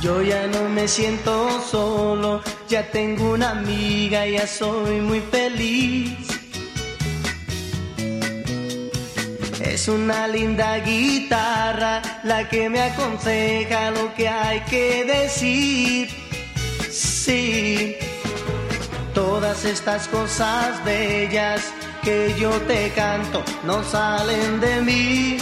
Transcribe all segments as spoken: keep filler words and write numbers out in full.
Yo ya no me siento solo, ya tengo una amiga, ya soy muy feliz. Es una linda guitarra la que me aconseja lo que hay que decir. Sí, todas estas cosas bellas que yo te canto no salen de mí.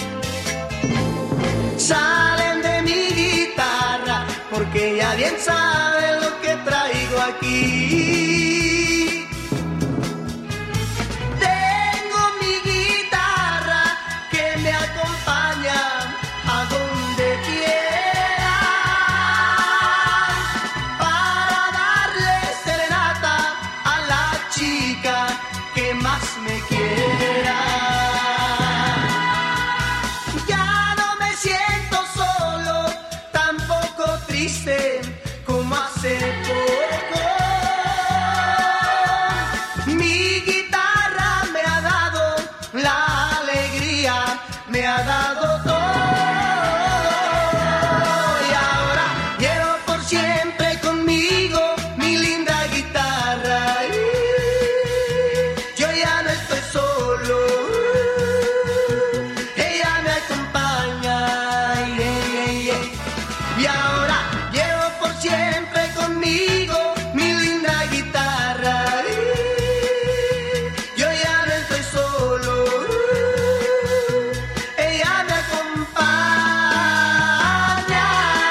Salen de mi guitarra porque ella bien sabe lo que traigo aquí. Tengo mi guitarra que me acompaña a donde quiera para darle serenata a la chica que más me quiera. Como hace poco, mi guitarra me ha dado la alegría, me ha dado todo, y ahora llevo por siempre conmigo mi linda guitarra. Yo ya no estoy solo, ella me acompaña, y ahora siempre conmigo mi linda guitarra. Yo ya no estoy solo, ella me acompaña.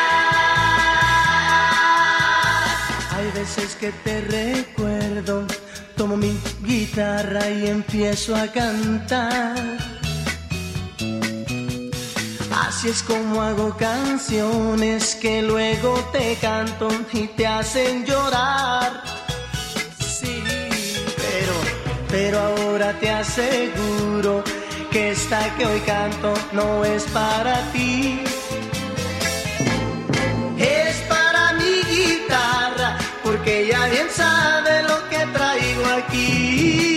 Hay veces que te recuerdo, tomo mi guitarra y empiezo a cantar. Así es como hago canciones que luego te canto y te hacen llorar. Sí, pero, pero ahora te aseguro que esta que hoy canto no es para ti. Es para mi guitarra porque ella bien sabe lo que traigo aquí.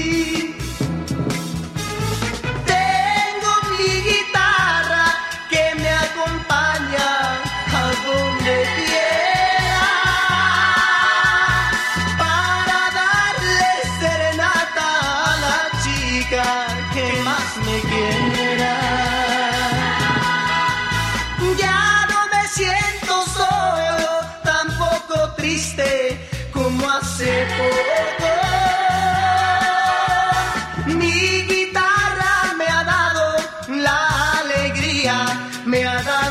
Que más me quiera. Ya no me siento solo, tampoco triste como hace poco. Mi guitarra me ha dado la alegría, me ha dado